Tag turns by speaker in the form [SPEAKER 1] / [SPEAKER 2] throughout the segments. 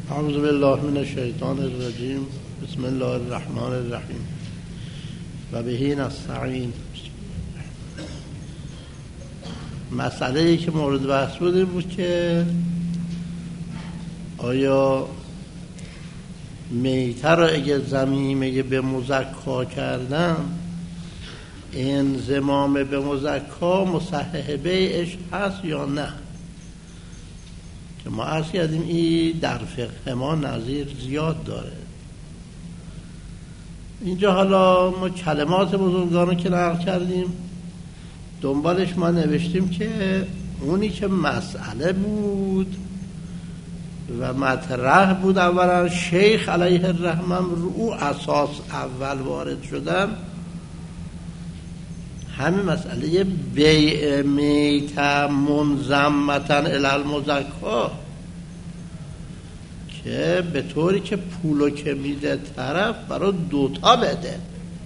[SPEAKER 1] اعوذ بالله من الشیطان الرجیم. بسم الله الرحمن الرحیم و بهی نستعین. مسئله‌ای که مورد بحث بود که آیا میته را اگه ضمیمه به مزکا کردن انضمام به مزکا مصحح بیعش هست یا نه؟ که ما عرض کردیم این در فقه ما نظیر زیاد داره. اینجا حالا ما کلمات بزرگان رو که نقل کردیم، دنبالش ما نوشتیم که اونی که مسئله بود و مطرح بود اولا شیخ علیه الرحمه رو اساس اول وارد شدن، همین مسئله بیع میته منضمتا الی المزکا که به طوری که پولو که میده طرف برای دوتا بده،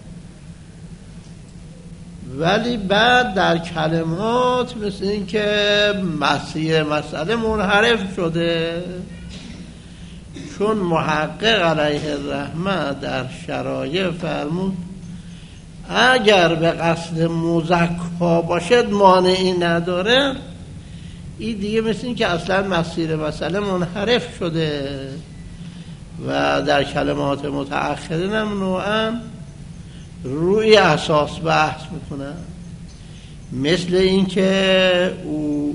[SPEAKER 1] ولی بعد در کلمات مثل این که مسیر مسئله منحرف شده، چون محقق علیه الرحمه در شرایع فرمود اگر به قصد مزکا باشد مانعی نداره. این دیگه مثل این که اصلا مسیر مسئله منحرف شده و در کلمات متأخرین هم نوعا روی اساس بحث میکنن، مثل این که او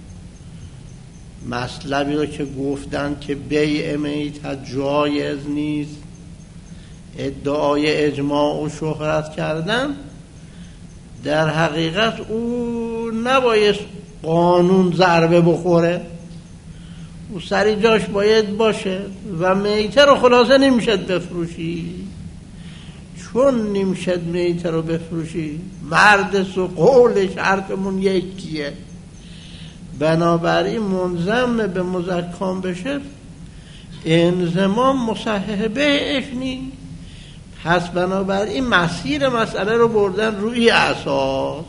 [SPEAKER 1] مطلبی رو که گفتن که بیع میت جایز نیست، ادعای اجماع و شهرت کردن، در حقیقت او نباید قانون ضربه بخوره، او سری جاش باید باشه و میته رو خلاصه نمیشد بفروشی. چون نمیشد میته رو بفروشی، مرد و قولش حرفمون یکیه، بنابراین منضم به مزکام بشه انضمام مصحح بیعش نیست. پس بنابراین مسیر مسئله رو بردن روی اساس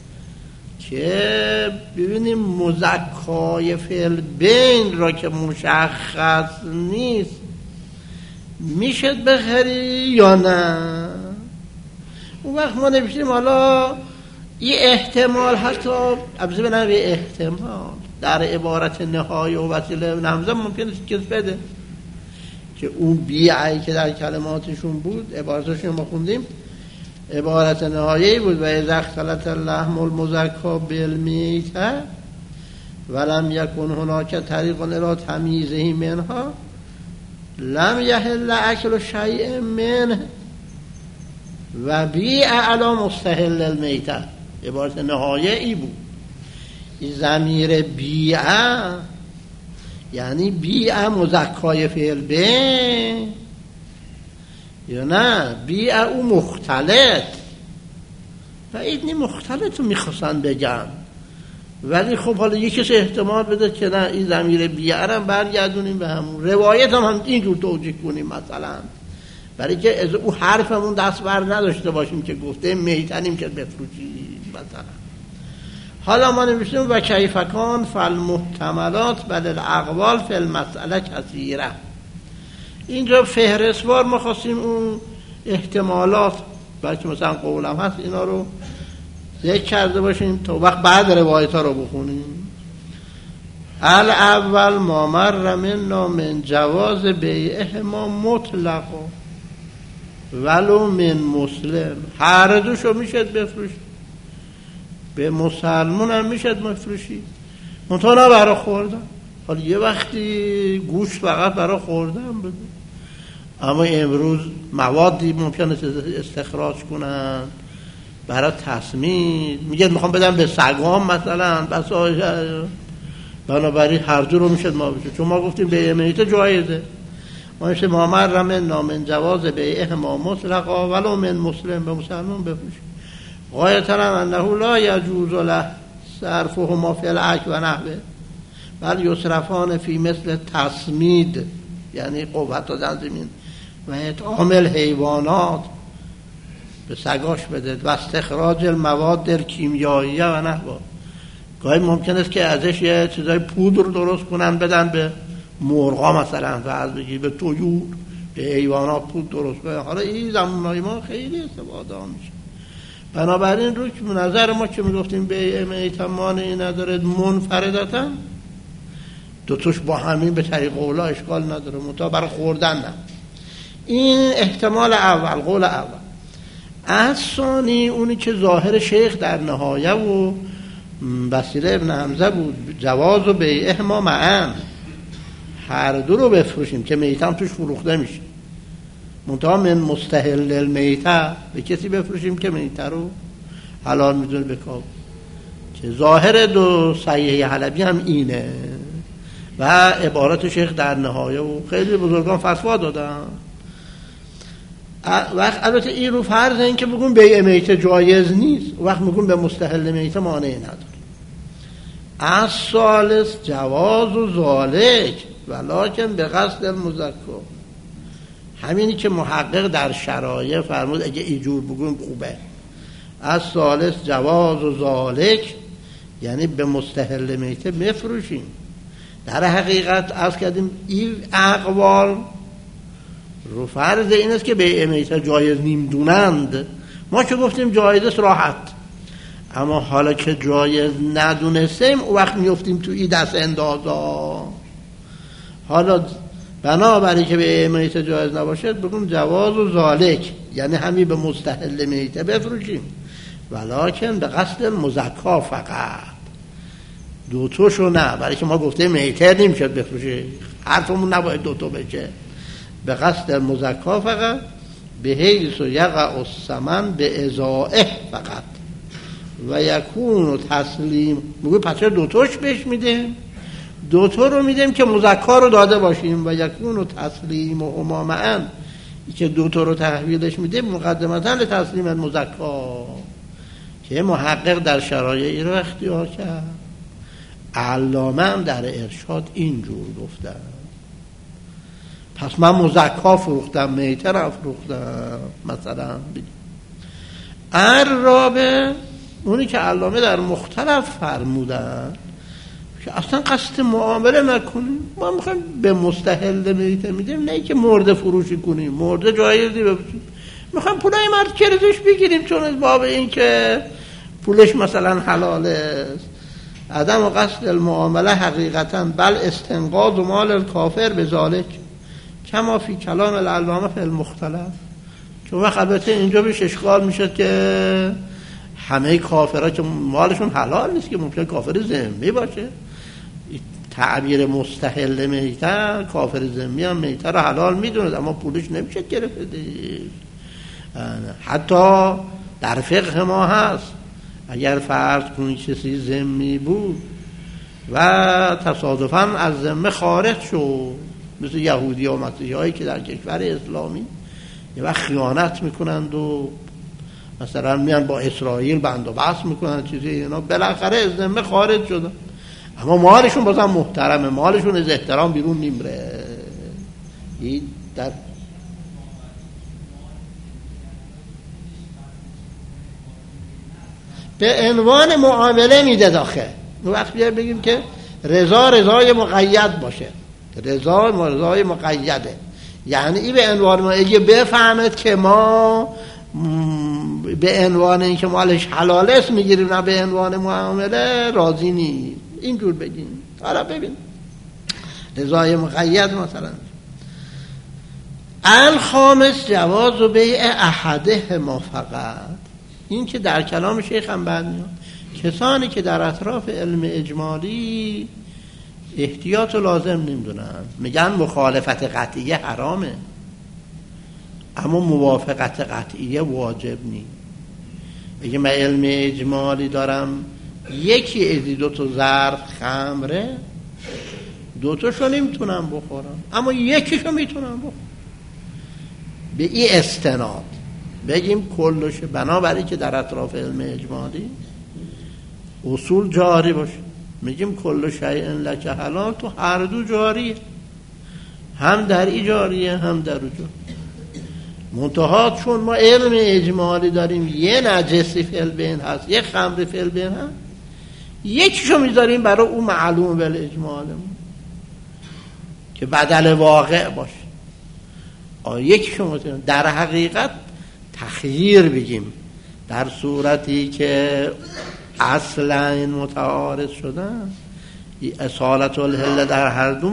[SPEAKER 1] که ببینیم مزکای فعل بین را که مشخص نیست میشد بخری یا نه. اون وقت ما نوشتیم حالا این احتمال، حتی ابزه بنام احتمال در عبارت نهایی و وسیله نمزه ممکنه کس بده که اون بیعی که در کلماتشون بود، عبارتشون ما خوندیم عبارت نهایی بود و اذا اختلط اللحم المزکا بالمیته ولم یکن هناک طریق الی تمییزه منها لم یحل اکل شیء منه و بیع علی مستحل المیته. عبارت نهایی بود. این ضمیر بیع یعنی بیع مزکای فعل بین یا نه بیع او مختلط، و این مختلط رو میخواستن بگن، ولی خب حالا یکیش احتمال بده که نه این ضمیر بیع رو برگردونیم به همون روایت هم اینجور توجیه کنیم، مثلا برای که از او حرفمون دست بر نداشته باشیم که گفته میتنیم که بفروشیم مثلا. حالا ما نوشتیم و کیفکان فالمحتملات بل الاقوال فی المسئله کثیره. اینجا فهرستوار ما خواستیم اون احتمالات، بلکه مثلا قولم هست، اینا رو ذکر کرده باشیم تا وقت بعد روایت ها رو بخونیم. الاول ما مر منا من جواز بیعه ما مطلق ولو من مسلم، هر دوشو میشد بفروشی، به مسلمون هم میشد مفروشی، منطقه نه برای خوردن. حالا یه وقتی گوشت فقط برای خوردن بود، اما امروز موادی ممکنه استخراج کنن برای تصمیم، میگه میخوام بدم به سگام مثلا، بس بنابراین هر دو رو میشد ما بشه. چون ما گفتیم به میته جایزه، ما میشه مامر رمن نامن جواز بیعه ما مطلقا ولو من مسلم، به مسلمان بفروشی. غایتا انه لا یجوز له صرفهما فی العک و نحوه بل یصرفان فی مثل تصمید، یعنی قوت دادن زمین و اطعام الحیوانات، به سگاش بده، و استخراج المواد الکیمیاییه و نحوه. گاهی ممکن است که ازش یه چیزای پودر درست کنن بدن به مرغا مثلا فرض بگیر، به طیور، به حیوانات پول درست کنه. حالا این زمانهای ما خیلی استفاده میشه. بنابراین رو که نظر ما که میگفتیم بیع میت مانعی نداره منفردتا، دوتاش با همین به طریق اولا اشکال نداره، منتها برای خوردن نه. این احتمال اول، قول اول. از ثانی اونی که ظاهر شیخ در نهایه و بصیره ابن حمزه بود، جواز و بیعه ما معن، هر دو رو بفروشیم که میتم توش فروخته میشه، منتها من مستحل المیته، به کسی بفروشیم که میته رو حلال میدونه بکاب، که ظاهر دو صحیح حلبی هم اینه و عبارت شیخ در نهایه و خیلی بزرگان فتوا دادن. وقت البته این رو فرض این که بگون بیع میته جایز نیست، وقت میگون به مستحل میته مانعی نداره. از ثالث جواز و ذالک ولکن به قصد المذکر، همینی که محقق در شرایع فرمود اگه اینجور بگون خوبه. از ثالث جواز و ذالک یعنی به مستحل میته بفروشیم. در حقیقت عرض کردیم این اقوال رو فرض این است که بیع میته جایز نمیدونند. ما که گفتیم جایز است راحت، اما حالا که جایز ندونستیم او وقت میفتیم تو این دست اندازا. حالا بنابراین که بیع میته جایز نباشد بگیم جواز و ذالک یعنی همین به مستحل میته بفروشیم، ولکن به قصد المزکا فقط، دوتاشو نه، برای که ما گفتیم میته نمیشد بفروشه، حرفمون نباید دوتا بشه. به قصد المزکا فقط، به حیث یقع الثمن به ازائه فقط و یکون تسلیم. میگه پس دوتاش بهش میدیم، دوتا رو میدیم که مزکا رو داده باشیم، و یکون تسلیم و هما معا، که دوتا رو تحویلش میدیم مقدمتا لتسلیم المزکا، که محقق در شرایعی رو اختیار کرد. علامه هم در ارشاد اینجور گفتن. پس من مزکا فروختم، میته را فروختم مثلا. الرابع اونی که علامه در مختلف فرمودن که اصلا قصد معامله نکنیم، ما میخوایم به مستحل میته میدیم، نه که مرده فروشی کنیم، مرده جایزی بفروشیم، میخوایم پولای مرد کرزش بگیریم چون از باب این که پولش مثلا حلال است. عدم و قصد المعامله حقیقتا بل استنقاذ و مال الکافر به ذالک کما فی کلام العلامه فی المختلف. چون وقت البته اینجا بهش اشکال میشه که همه کافرها که مالشون حلال نیست، که ممکن کافر ذمی باشه. تعبیر مستحل میته، کافر ذمی هم میته رو حلال میدونه اما پولش نمیشه گرفت. حتی در فقه ما هست اگر فرض کنی کسی ذمی بود و تصادفاً از ذمه خارج شد، مثل یهودی و مسیحی هایی که در کشور اسلامی یه وقت خیانت میکنند و مثلا میان با اسرائیل بند و بست میکنن چیزی، اینا بالاخره از ذمه خارج شدن اما مالشون بازم محترمه، مالشون از احترام بیرون نمیره. این در به عنوان معامله میده داخل. وقت بیار بگیم که رضای مقید باشه، رضای مقیده، یعنی این به عنوان ما اگه بفهمد که ما به عنوان این که مالش حلال است میگیریم نه به عنوان معامله راضی نیست، اینجور بگیم. حالا ببین رضای مقید مثلا. الخامس جواز و بیع احده ما فقط، این که در کلام شیخ هم بعد میاد کسانی که در اطراف علم اجمالی احتیاط لازم نمیدونن، میگن مخالفت قطعیه حرامه اما موافقت قطعیه واجب نیست. اگه من علم اجمالی دارم یکی ازی دو تا ظرف خمره، دو تاشو نمیتونم بخورم اما یکیشو میتونم بخورم، به این استناد بگیم کلش. بنابراین که در اطراف علم اجمالی اصول جاری باشه، میگیم کل شیء لک حلال، تو هر دو جاریه، هم در این جاریه هم در اون جاریه. منتها چون ما علم اجمالی داریم یه نجسی فی البین هست، یه خمر فی البین هست، یکیشو میذاریم برای اون معلوم بالاجمال. که بدل واقع باشه. یک شما در حقیقت تخییر بگیم در صورتی که اصلا این متعارض شدن، اصالت الحل در هر دو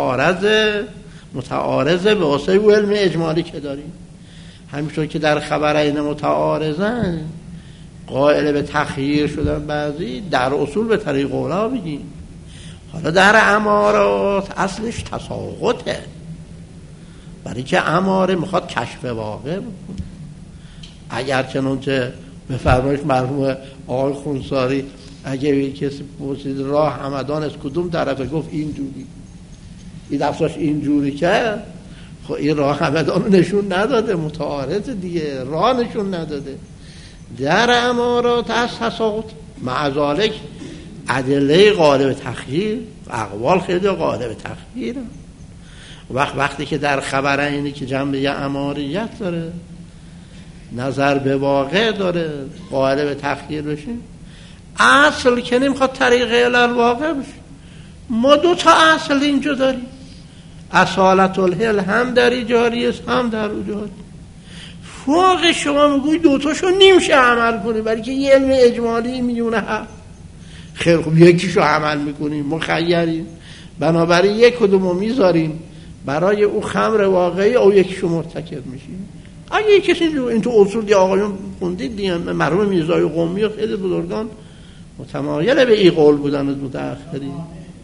[SPEAKER 1] متعارضه به واسه او علم اجمالی که داریم. همینطور که در خبرین متعارضن قائل به تخییر شدن بعضی، در اصول به طریق اولا بگیم. حالا در امارات اصلش تساقطه، برای که اماره میخواد کشف واقع بکنه. اگر چنانچه به فرمایش مرحوم آقای خونساری اگه کسی پرسید راه همدان از کدوم طرفه، گفت اینجوری، این دفترش اینجوری کرد، خب این راه همدان رو نشون نداده، متعارض دیگه، راه نشون نداده. در امارات از تساقط معذالک ادله قالب تخییر، اقوال خیلی قالب تخییر. وقتی که در خبر اینی که جنبه اماریت داره، نظر به واقع داره، قالب تخییر بشه، اصل که نمیخواد طریق علل واقع بشه. ما دو تا اصل اینجا داریم، اصالت الحل هم در جاری است هم در او جاری. فوق شما میگوی دوتاشو نمیشه عمل کنی، برای که یه علم اجمالی میونه هست. خیلی خوب یکیشو عمل میکنیم، مخیریم، بنابراین یک کدومو میذاریم برای او خمر واقعی، او یکیشو مرتکب میشیم. اگه کسی این تو اصول دی آقایون خوندید دیگه، مرحوم میرزای قمی و خیلی بزرگان متمایل به این قول بودن از متأخرین.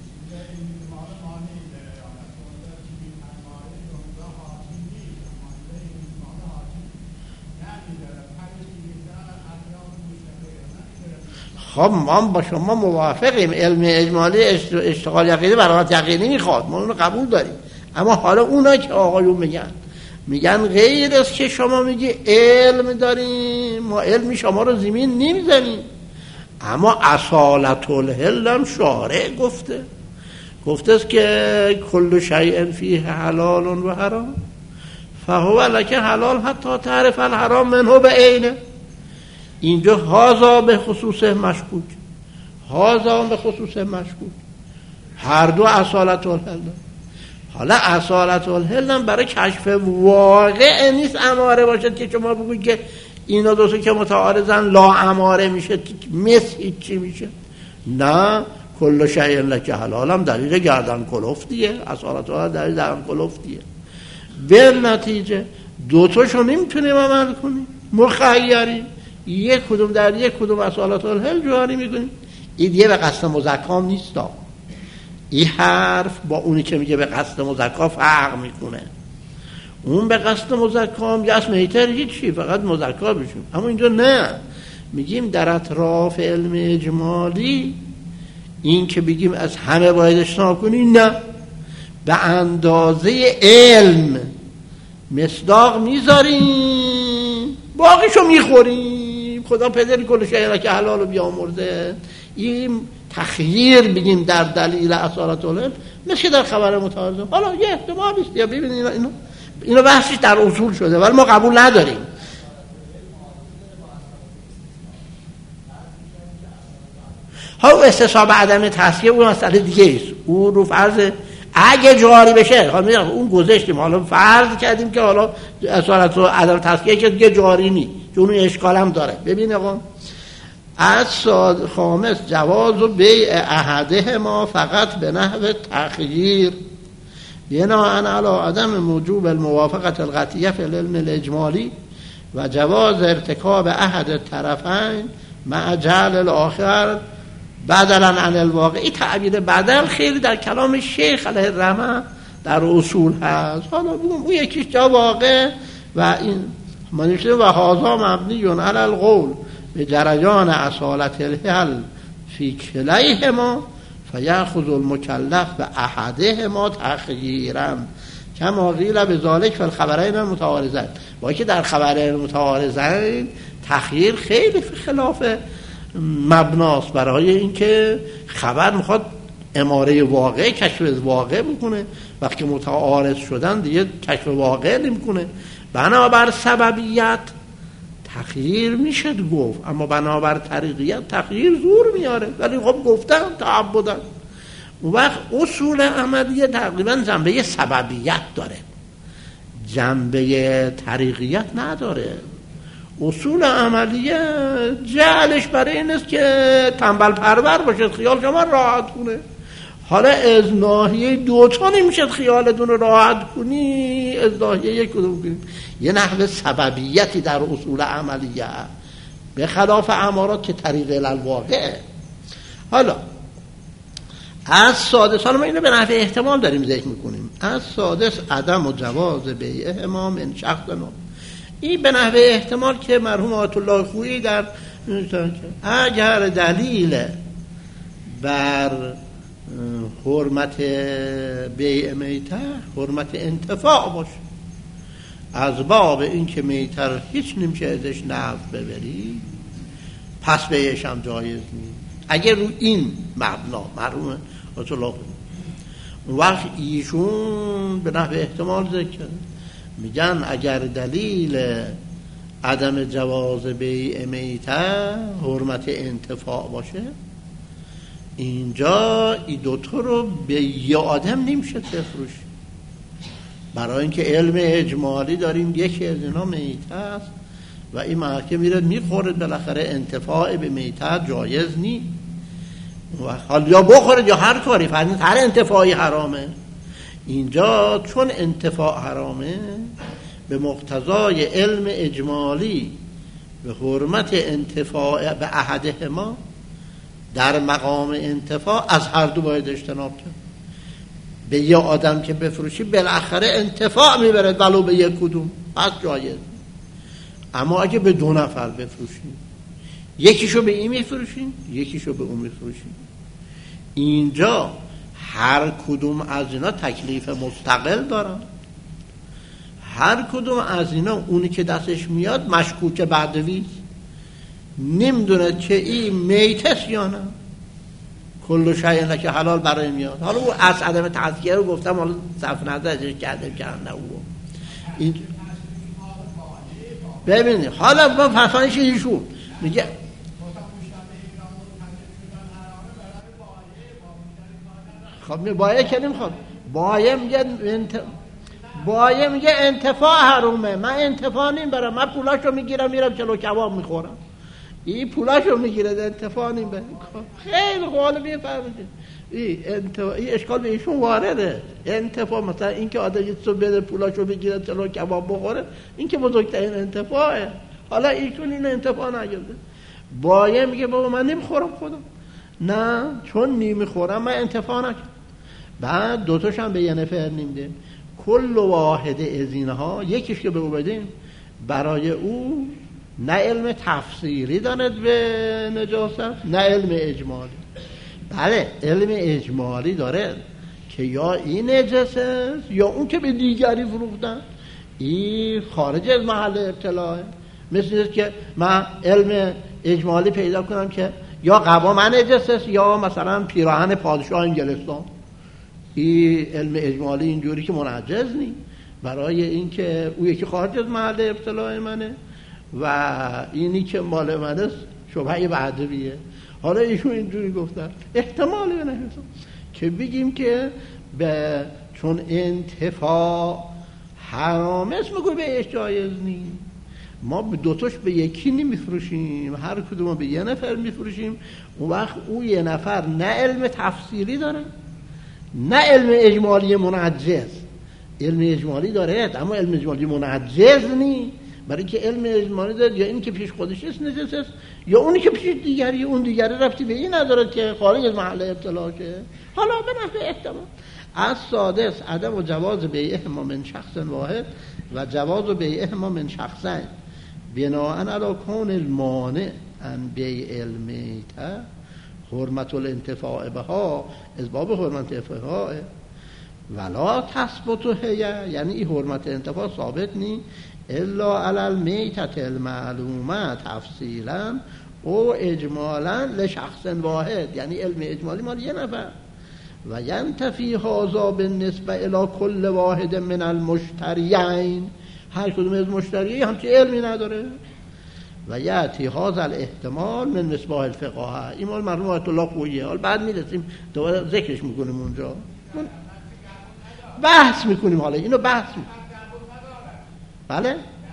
[SPEAKER 1] خب ما با شما موافقیم، علم اجمالی اشتغال یقینی برات یقینی میخواد، ما اونو قبول داریم. اما حالا اونا که آقایون میگن غیر است که شما میگی علم داریم، ما علم شما رو زمین نمیزنیم. اما اصالت الحل هم شارع گفته است که کل شیء فیه حلال و حرام فهو لک حلال حتی تعرف الحرام منه به عینه. اینجا هازا به خصوص مشکوک، هازا به خصوص مشکوک، هر دو اصالت الحل. حالا اصالت الحل هم برای کشف واقع نیست اماره باشد که شما بگوید که اینا دوستا که متعارضن لا اماره میشه، مثل چی میشه. نه، کل شیء لک حلال هم دلیل گردن کلفتیه، اصالت الحل دلیل گردن کلفتیه. به نتیجه دوتاشو نمیتونیم عمل کنیم، مخیریم، یک کدوم در یک کدوم اصالت الحل جاری میکنیم. این دیگه به قصد مزکام نیست. این حرف با اونی که میگه به قصد مزکا فرق میکنه. اون به قصد مزکام یه اسم هیتر هیچی، فقط مزکا بشیم. اما اینجا نه، میگیم در اطراف علم اجمالی این که بگیم از همه باید اجتناب کنی، نه، به اندازه علم مصداق میذاریم، باقیشو میخوریم. خدا پدر کل شیء که حلال رو بیامرزه. این تخییر بگیم در دلیل اصالت الحل مثل در خبر متعارضه. حالا یه احتمالی است، یا ببینید اینو بحثش در اصول شده ولی ما قبول نداریم. ها استصحاب عدم تصحیح اون مسئله دیگه است. اون رو فرض اگه جاری بشه، حالا اون گذاشتیم، حالا فرض کردیم که حالا اصالت و عدم تصحیح که دیگه جاری نیست، چون اون اشکال هم داره. ببین آقا، از خامس جواز و بیع احده ما فقط به نحو تخییر بناء علی عدم موجوب الموافقت القطعیه فی العلم الاجمالی و جواز ارتکاب احد الطرفین مع جعل الاخر بدلا عن الواقع. این تعبیر بدل خیلی در کلام شیخ علیه الرحمه در اصول هست. حالا بگم اون یکیش جا واقع و این منیشه و هازا مبنی علی القول به جریان اصالت الحل فی کلیهما فیأخذ المکلف به احدهما تخییرا کما قیل بذلک فی الخبرین المتعارضین. با که در خبرین متعارضین تخییر خیلی خلاف مبناست، برای اینکه خبر میخواد اماره واقع، کشف واقع بکنه. وقتی متعارض شدن دیگه کشف واقع نمیکنه. بنابر سببیت تخییر میشه گفت، اما بنابر طریقیت تخییر زور میاره. ولی خب گفتن تعبدن اون وقت اصول عملیه تقریبا جنبه سببیت داره، جنبه طریقیت نداره. اصول عملیه جعلش برای این است که تنبل پرور باشد، خیال شما راحت کنه. حالا از ناحیه دوتا نمیشه خیالتون راحت کنی، از ناحیه یک کدوم کنی. یه نحوه سببیتی در اصول عملیه به خلاف امارات که طریق الواقع. حالا از سادس، حالا ما اینو به نحوه احتمال داریم ذکر میکنیم، از سادس عدم و جواز بیعهما من شخص نو. این به نحوه احتمال که مرحوم آیت الله خویی در اگر دلیل بر حرمت بیع میته حرمت انتفاع باشه، از باب این که میتر هیچ نمیشه ازش نفع ببری، پس بیعش هم جایز نیست. اگر رو این مبنا مرحوم آیت الله خویی اون وقت ایشون به نحوه احتمال ذکر میگن اگر دلیل عدم جواز بیع میته حرمت انتفاع باشه، اینجا این دوتا رو به یه آدم نمیشه بفروش، برای اینکه علم اجمالی داریم یکی از اینا میته است و این محکم میره میخوره، بالاخره انتفاع به میته جایز نیست. حال یا بخوره یا هر کاری، هر انتفاعی حرامه. اینجا چون انتفاع حرامه، به مقتضای علم اجمالی به حرمت انتفاع به احدهما در مقام انتفاع از هر دو باید اجتناب کرد. به یه آدم که بفروشی بالاخره انتفاع میبرد ولو به یک کدوم، پس جایز. اما اگه به دو نفر بفروشی، یکیشو به این میفروشی یکیشو به اون میفروشی، اینجا هر کدوم از اینا تکلیف مستقل دارن. هر کدوم از اینا اونی که دستش میاد مشکوک بعدویست، نمیدونه که این میتست یا نه. کل شیء که حلال برای میاد. حالا او از عدم تذکیه رو گفتم، حالا صرف نظر ازش کردم نه او این ببینید. حالا با فرسانش ایشون میگه خب بایه که نمیخواد، بایه میگه انتفاع حرومه، من انتفاع نیم برم، من پولاشو میگیرم میرم چلو کباب میخورم، این پولاشو میگیره انتفاع نیم برم. خیلی قوال میفهمید این اشکال به ایشون وارده. انتفاع مثلا این که آدم یه بده پولاشو بگیره چلو کباب بخوره، این که بزرگترین انتفاعه. حالا ایشون این انتفاع نگرده، بایه میگه بابا من نمیخورم خودم، نه چون نمیخورم من انتفاع نکنم. بعد دوتاش هم به یه نفر نمیده. کل واحد از اینها، یکیش که به او بدیم برای او نه علم تفسیری داند به نجاست، نه علم اجمالی. بله علم اجمالی داره که یا این نجاسه یا اون که به دیگری فروختن، این خارج از محل ابتلاعه. مثل که من علم اجمالی پیدا کنم که یا قبا من نجاسه یا مثلا پیراهن پادشاه انگلستان، این علم اجمالی اینجوری که منجز نی، برای این که او یکی خارج از محل ابتلاع منه و اینی که مال من است شبهه بعدویه. حالا ایشون اینجوری گفتن احتمالی به نحوه که بگیم که به چون انتفاع حرام است میگه بهش جایز نیست. ما به دوتاش به یکی نمیفروشیم، هر کدوم به یه نفر میفروشیم. اون وقت او یه نفر نه علم تفسیری داره نه علم اجمالی منجز. علم اجمالی داره اما علم اجمالی منجز نیست، برای که علم اجمالی داره یا این که پیش خودش است نجس است یا اونی که پیش دیگری، اون دیگری ربطی به این نداره که خارج از محل ابتلا شه. حالا به نحو احتمال از سادس عدم و جواز بیعهما من شخص واحد و جواز بیعهما من شخصین بناء علی کون المانع ان بیع المیته حرمت الانتفاع بها از باب حرمت انتفاع ولا تثبت هی، یعنی این حرمت انتفاع ثابت نی الا علی المیتة المعلومه تفصیلا او اجمالا لشخص واحد، یعنی علم اجمالی مال یه نفر. و ینتفی هذا بالنسبه الی کل واحد من المشتریین، هر کدوم از مشتریین همچه علمی نداره. و یأتی هذا الاحتمال من مصباح الفقهاء. این مال مرحوم آیت الله خوییه. حالا بعد میرسیم دوباره ذکرش میکنیم اونجا، بحث میکنیم. حالا اینو بحث میکنیم. بله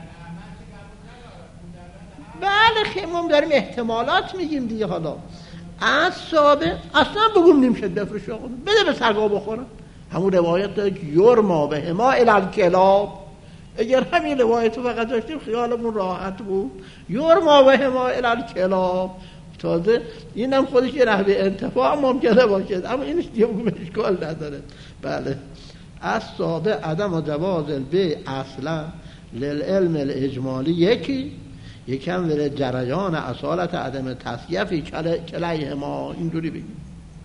[SPEAKER 1] بله خیلی ما داریم احتمالات میگیم دیگه. حالا از ثابت اصلا بگم نمیشه بفرش آقا بده به سگا بخورن. همون روایت داره که یرما بهما الی الکلاب. اگر همین روایت رو فقط داشتیم خیالمون راحت بود. یرما بهما الی الکلاب. تازه اینم خودش یه نحوه انتفاع ممکنه باشه، اما اینش دیگه بگم اشکال نداره. بله از ثابت عدم و جواز البیع اصلا للعلم الاجمالی یکم ولی جریان اصالت عدم تصیفی کلیه ما اینجوری بگیم.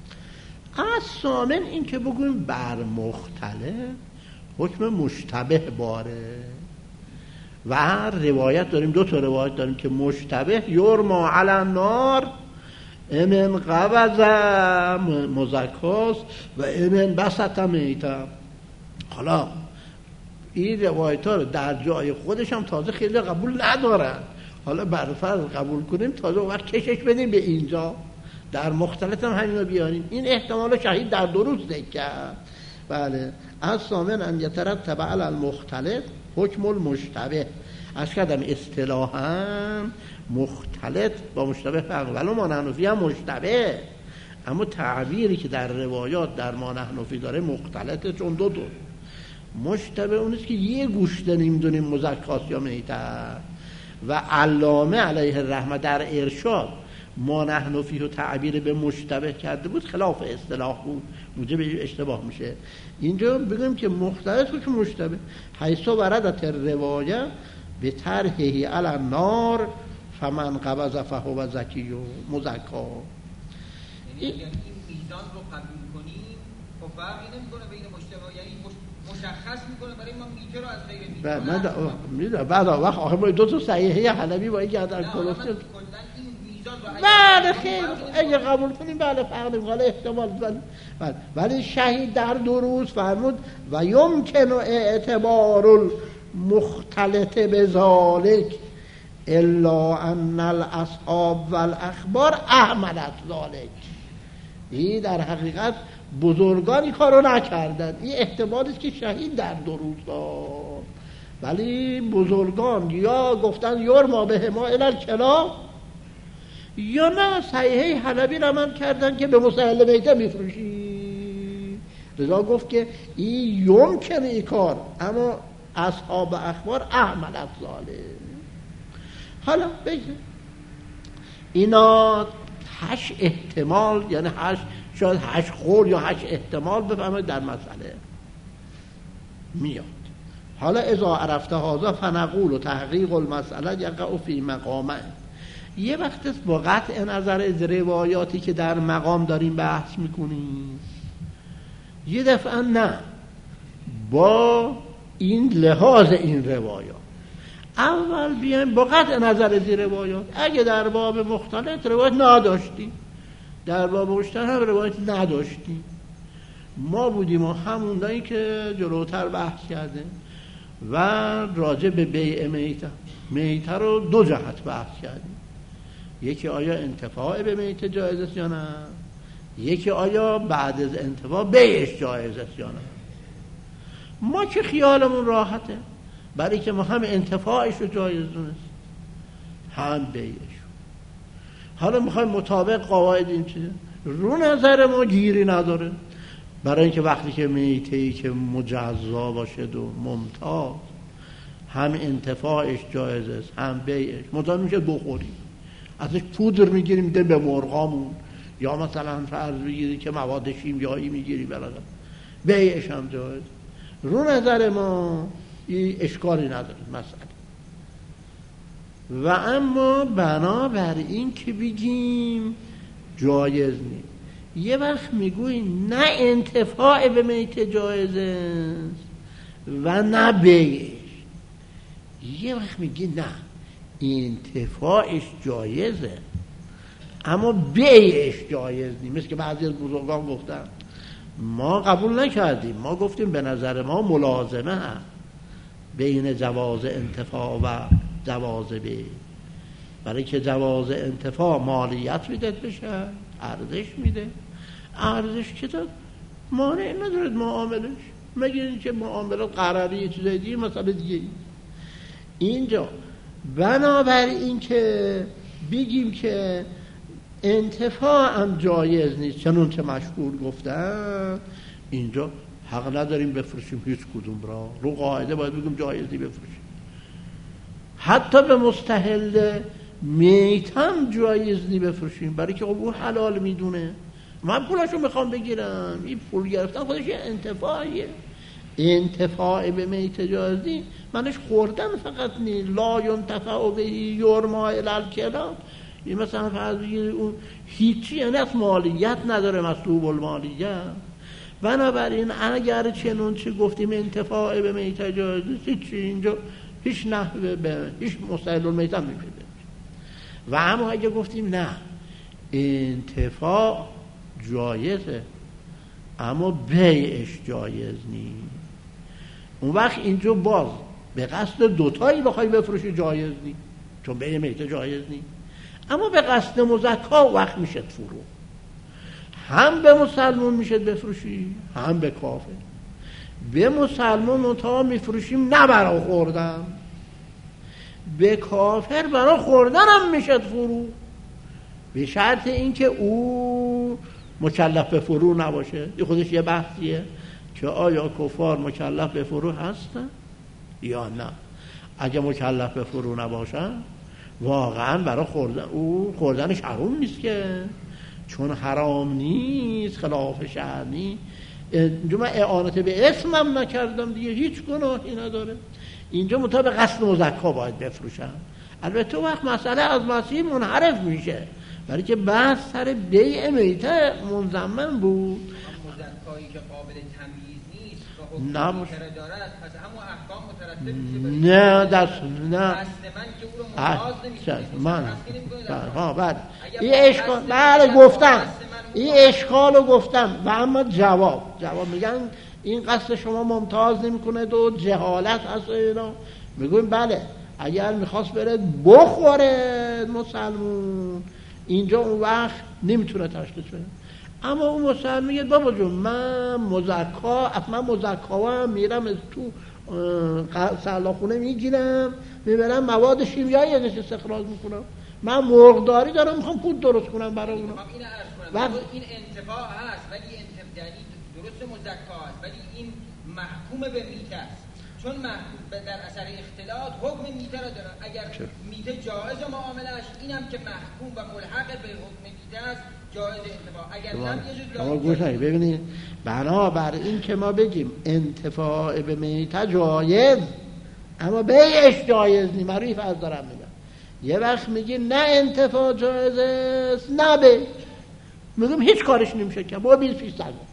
[SPEAKER 1] از ثامن این که بگویم بر مختلف حکم مشتبه باره. و روایت داریم، دو تا روایت داریم که مشتبه یرما علی النار امن قبض مزکاس و امن بسط میتا. حالا این روایت ها رو در جای خودش هم تازه خیلی قبول ندارن. حالا برفرض قبول کنیم تازه وقت کشش بدیم به اینجا در مختلط هم همین رو بیاریم. این احتمال شهید در دو روز ذکر. بله از ثامن ان یترتب علی المختلط حکم المشتبه. از کردم اصطلاحاً مختلط با مشتبه فرق، ولو ما نحنفی هم مشتبه، اما تعبیری که در روایات در ما نحنفی داره مختلطه. چون دو مشتبه اونیست که یه گوشته نمیدونیم مزکاس یا میته. و علامه علیه الرحمه در ارشاد ما نحنفی رو تعبیر به مشتبه کرده بود، خلاف اصطلاح بود، موجب اشتباه میشه. اینجا بگیم که مختلط بود که مشتبه حیث وردت الروایه به طرحه علی النار فمن قبض فهو زکی و مزکا.
[SPEAKER 2] یعنی این میزان رو قبول کنیم خب فرقی نمیکنه بین مشتبه، یعنی مشخص میکنه برای ما میجه رو از غیر میجه.
[SPEAKER 1] من میدونم بعد وقت آخر ما دو تا صحیحه حلبی با این گردن کلفته. بله خیر اگه قبول کنیم بله فرق نمیکنه احتمال. ولی شهید در دو روز فرمود و یمکن اعتبار المختلط بذالک الا ان الاصحاب والاخبار احملت ذالک. این در حقیقت بزرگانی کارو نکردن. این احتمالی که شهید در دو روز داد، ولی بزرگان یا گفتن یرما بهما الی الکلاب یا نه صحیحه حلبی رمن کردن که به مسهل میته میفروشی. لذا گفت که این یمکنه ای کار، اما اصحاب اخبار احملت ظالم. حالا بگه اینا 8 احتمال، یعنی 8 شاید 8 قول یا 8 احتمال بفهمید در مسئله میاد. حالا اذا عرفت هذا فنقول و تحقیق المسئله یقع فی مقامه. یه وقت است با قطع نظر از روایاتی که در مقام داریم بحث میکنیم، یه دفعه نه با این لحاظ این روایات اول بیایم با قطع نظر از روایات. اگه در باب مختلط روایت نداشتیم، در باب مشتبه هم روایت نداشتیم، ما بودیم و هموندایی که جلوتر بحث کرده و راجع به بیع میته رو دو جهت بحث کردیم. یکی آیا انتفاع به میته جایز است یا نه، یکی آیا بعد از انتفاع بیعش جایز است یا نه. ما که خیالمون راحته، برای که ما هم انتفاعش رو جایز دونست هم بیعش. حالا میخوایم مطابق قواعد این چیزه، رو نظر ما گیری نداره، برای اینکه وقتی که میتهی که مجزا باشد و ممتاز هم انتفاعش جایز است هم بیعش. مطابق میشه بخوریم ازش پودر میگیریم میده به مرغامون، یا مثلا فرض بگیری که مواد شیمیایی میگیری بلده بیعش هم جایز. رو نظر ما این اشکالی نداره مسئله. و اما بنابر این که بگیم جایز نیست، یه وقت میگوییم نه انتفاع به میته جایز است و نه بیعش. یه وقت میگی نه انتفاعش جایزه اما بیعش جایز نیست. مثل که بعضی از بزرگان گفتن ما قبول نکردیم، ما گفتیم به نظر ما ملازمه هم بین جواز انتفاع و جواز بیع. برای که جواز انتفاع مالیت میده بشه، ارزش میده. ارزش که داد مانع ندارد معاملش، مگه اینکه معاملات قراری چیزای دیگه مثلا دیگه. اینجا بنابراین که بگیم که انتفاع هم جایز نیست چنون که مشهور گفتن، اینجا حق نداریم بفروشیم هیچ کدوم را، رو قاعده باید بگیم جایزی بفروشیم. حتی به مستحل میتم جایز نی بفروشیم، برای که او حلال میدونه. من پولشو میخوام بگیرم، این پول گرفتن خودش یه انتفاعیه. انتفاع به میت جایزی منش خوردن فقط نی، لا ینتفع به یرما الی الکلاب. این مثلا فرض بگیرید اون هیچی، یعنی از مالیت نداره، مسلوب المالیت. بنابراین اگر چنون چه گفتیم انتفاع به میت جایزی، هیچی اینجا هیچ نحوه به هیچ مستحل المیت هم نمیشه. و اما اگه گفتیم نه انتفاع جایزه اما بیعش جایز نیست، اون وقت اینجا باز به قصد دوتایی بخوای بفروشی جایز نیست، چون بیع میت جایز نیست. اما به قصد مزکا وقت میشه فروخت، هم به مسلمون میشه بفروشی هم به کافر. به مسلمون منتها میفروشیم نه برای خوردن، به کافر برای خوردن هم میشه فرو، به شرط اینکه او مکلف به فرو نباشه. این خودش یه بحثیه که آیا کفار مکلف به فرو هستن یا نه. اگه مکلف به فرو نباشن واقعا برای خوردن، او خوردنش حرام نیست که، چون حرام نیست خلاف شرعی. اینجا من اعانت به اسمم نکردم دیگه، هیچ گناهی نداره. اینجا مطابق قصد مزکا باید بفروشم. البته وقت مسئله از مسیح منحرف میشه، برای که بحث سر بیع میته منضمن بود.
[SPEAKER 2] مزکایی که قابل تمییز نیست و حکم میتره دارد، پس همون احکام مترتب میشه.
[SPEAKER 1] نه دست نه
[SPEAKER 2] من که او رو ممتاز نمیشه.
[SPEAKER 1] من بله این اشکال بله گفتم، این اشکال رو گفتم. و اما جواب میگن این قصد شما ممتاز نمیکنه و جهالت هست اینا. میگویم بله اگر میخواست بره بخوره مسلمون، اینجا اون وقت نمیتونه تشخیص بده. اما اون مسلمان میگه بابا جون من مزکا هم میرم تو سلاخونه میگیرم، میبرم مواد شیمیایی ازش استخراج میکنم، من مرغداری دارم میخوام پول درست کنم برای اونا.
[SPEAKER 2] این عرض کنم این انتفاع هست ولی یعنی درست مزکا هست ولی این محکوم به میته است، چون محکوم در اثر اختلاط حکم میته را دارن. اگر میته جایز معاملهش، اینم که محکوم و ملحق به حکم میته است جایز انتفاع. اگر نم یه جور
[SPEAKER 1] ببینید بنابر این که ما بگیم انتفاع به میته جایز اما بیعش جایز نی، معروف از دارم میگم. یه وقت میگیم نه انتفاع جایز است نه بیع، میگیم هیچ کارش نمیشه که با 20%.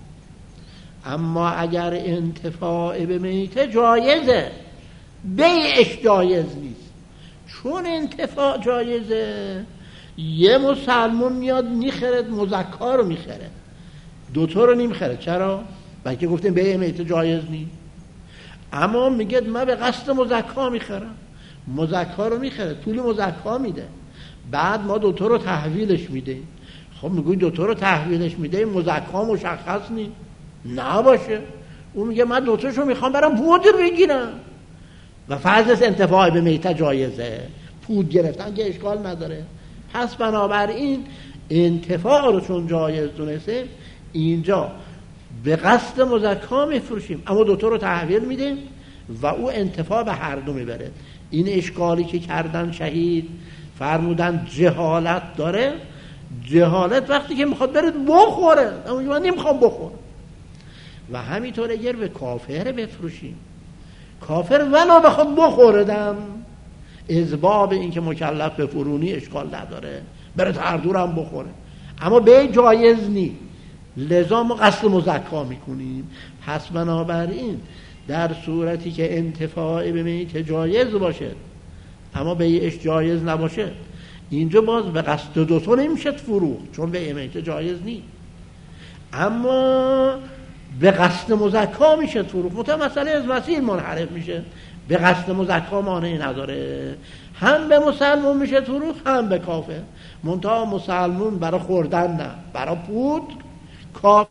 [SPEAKER 1] اما اگر انتفاع به میته جایزه بیعش جایز نیست، چون انتفاع جایزه یه مسلمان میاد میخرد مزکا رو میخره، دوتا رو نمیخره. چرا؟ بلکه گفتیم بیع میته جایز نیست. اما میگه من به قصد مزکا میخرم، مزکا رو میخره، طول مزکا میده، بعد ما دوتا رو تحویلش میده. خب میگوی دوتا رو تحویلش میده مزکا مشخص نیست نباشه، اون میگه من دوتاشو میخوام برام پود بگیرم و فرض انتفاع به میته جایزه، پود گرفتن که اشکال نداره. پس بنابراین انتفاع رو چون جایز دونسته اینجا به قصد مزکا میفروشیم اما دوتا رو تحویل میدیم و او انتفاع به هر دو میبره. این اشکالی که کردن شهید فرمودن جهالت داره، جهالت وقتی که میخواد بره بخوره، اما من نمیخوام بخورم. و همینطور اگر به کافر بفروشیم، کافر ولو بخواد بخوردم از باب این که مکلف به فرونی اشکال نداره، بره هر دور هم بخوره، اما به جایز نی، لذا ما قصد مزکا میکنیم. پس بنابراین در صورتی که انتفاع به میت جایز باشه اما بیعش جایز نباشه، اینجا باز به قصد دوتا نمیشه فروخت، چون بیع میت جایز نی. اما به قصد مزکا میشه فروخت. مسئله از وسیل منحرف میشه، به قصد مزکا مانعی نداره. هم به مسلمون میشه فروخت هم به کافر. منتها مسلمون برای خوردن نه، برای پود کافر.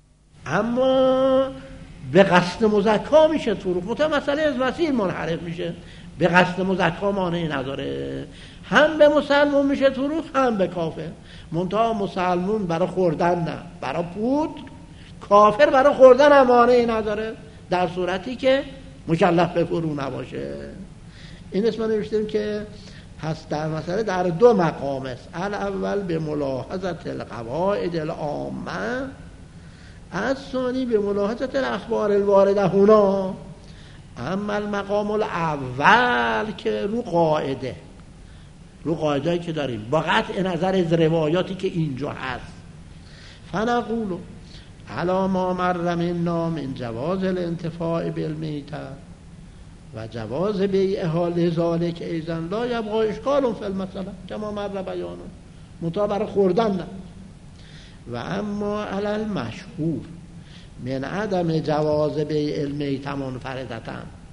[SPEAKER 1] اما به قصد مزکا میشه فروخت. مسئله از وسیل منحرف میشه، به قصد مزکا مانعی نداره. هم به مسلمون میشه فروخت هم به کافر. منتها مسلمون برای خوردن نه، برای پود. کافر برای خوردن هم مانعی نداره، در صورتی که مکلف به فرو نباشه. این اسم نوشتیم که پس در مسئله در دو مقام است. الاول به ملاحظت القواعد العامه، از ثانی به ملاحظت الاخبار الوارده هنا. اما المقام الاول که رو قاعده، رو قاعده‌ای که داریم با قطع نظر از روایاتی که اینجا هست، فنقولو علا ما مر منا من جواز الانتفاع بالمیته و جواز بیعها لذالک ایضا لا یبقى اشکال فی المسأله کما مر بیانه. مطابق خوردن نه. و اما علی المشهور من عدم جواز بیع المیته منفردتا،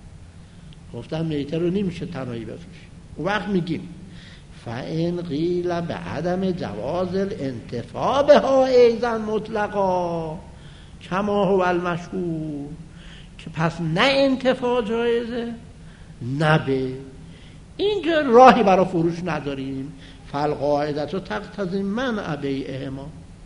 [SPEAKER 1] گفتم میته رو نمیشه تنهایی بفروشی. اون وقت میگیم فإن قیل به عدم جواز الانتفاع بها ایضا مطلقا کما هو المشهور، که پس نه انتفاع جایزه نه به. اینجا راهی برای فروش نداریم. فالقاعدت رو تقتضی منع بیعهما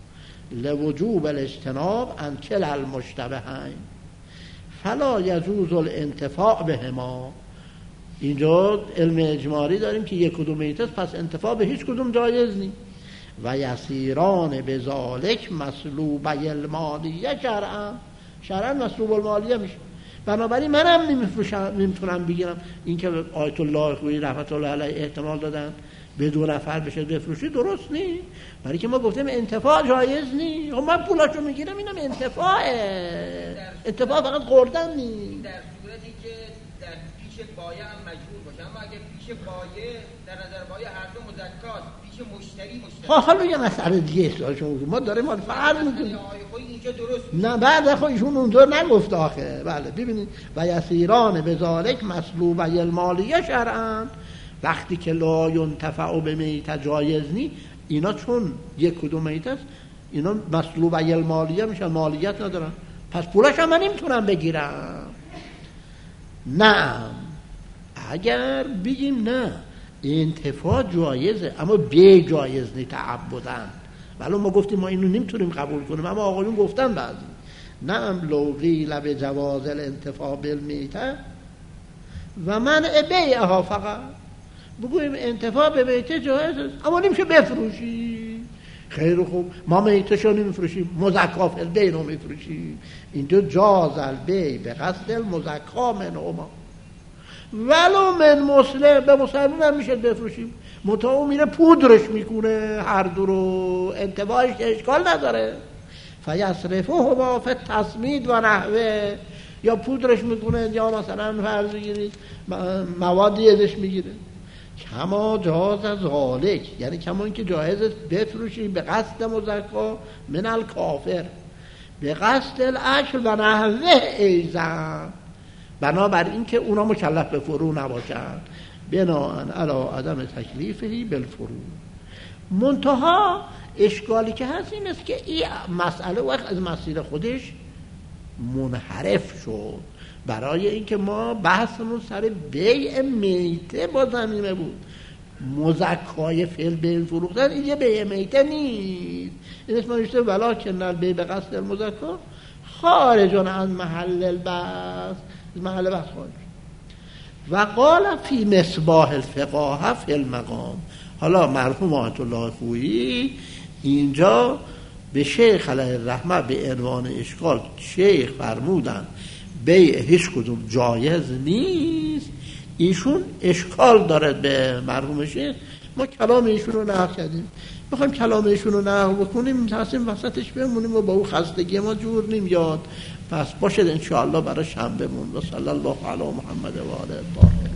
[SPEAKER 1] لوجوب الاجتناب عن کلا المشتبهین فلا یجوز الانتفاع بهما. اینجا علم اجمالی داریم که یک کدوم میته، پس انتفاع به هیچ کدوم جایز نیست. و یسیران بذالک مسلوبی المالیه شرعا مسلوب المالیه میشه. بنابراین منم نمیتونم بگیرم. این که آیت الله خویی رحمت الله علیه احتمال دادن به دو نفر بشه بفروشی، درست نیست. برای که ما گفتیم انتفاع جایز نیست. من پولاشو میگیرم، اینم انتفاعه. انتفاع فقط خوردن نیست.
[SPEAKER 2] در صورتی که در پیش بایع هم مجبور باشه. اما اگه پیش بایع در نظر بایع هر دو مزکاست، پیش مشتری
[SPEAKER 1] حالا یه مسئله دیگه است. ما داریم فرض میکنیم
[SPEAKER 2] اینجا درست
[SPEAKER 1] نه، بعد خودشون اونطور نگفت آخه. بله ببینید و یسیران بذالک مسلوبی المالیه شرعا، وقتی که لا ینتفع به میته جایز نی، اینا چون یک کدوم میته است، اینا مسلوبی المالیه میشن، مالیت ندارن، پس پولش هم من نمیتونم بگیرم. نه، اگر بگیم نه انتفاع جایزه اما بی جایز نی تعبدن، ولی ما گفتیم ما اینو نمیتونیم قبول کنیم، اما آقایون گفتن بعضی نعم لو قیل به جواز الانتفاع بالمیته و منع بیعها، فقط بگویم انتفاع به میته جایز است اما نمیشه بفروشی. خیلی خوب، ما میتهشو نمیفروشیم، مزکا فی البیع رو میفروشیم. اینجا جاز البیع به قصد المزکا منهما ولو من مسلم، به مسلمان هم میشه بفروشیم، متأو میره پودرش میکنه هر دو رو، انتفاعش اشکال نداره. فیصرفه هما فی التسمید و نحوه، یا پودرش میکنه یا مثلا فرض بگیرید موادی ازش میگیره. کما جاز از ذالک، یعنی کما اینکه جایز است بفروشی به قصد مزکا من الکافر به قصد الاکل و نحوه ایضا، بنابر این که اونا مکلف به فرو نباشند، بناءً علی عدم تکلیفه بالفروع. منتها اشکالی که هست این است که این مسئله وقت از مسیر خودش منحرف شد، برای اینکه ما بحثمون سر بیع میته با زمینه بود، مزکای فی البیع فروختن، این یه بیع میته نیست. این اسم نوشته ولکن البیع به قصد المزکا خارج عن محل البحث، محل بحث خارج. و قال فی مصباح الفقاهه فی المقام. حالا مرحوم آیت الله خویی اینجا به شیخ علیه الرحمه به عنوان اشکال شیخ فرمودن بیع هیچ کدوم جایز نیست. ایشون اشکال دارد به مرحوم شیخ. ما کلام ایشون رو نقل کردیم، میخوایم کلام ایشون رو نقل بکنیم، تصمیم وسطش بمونیم و با اون خستگی ما جور نمیاد. پس باشد انشاءالله برای شنبه مون. و صلی الله علی محمد و آله الطاهرین.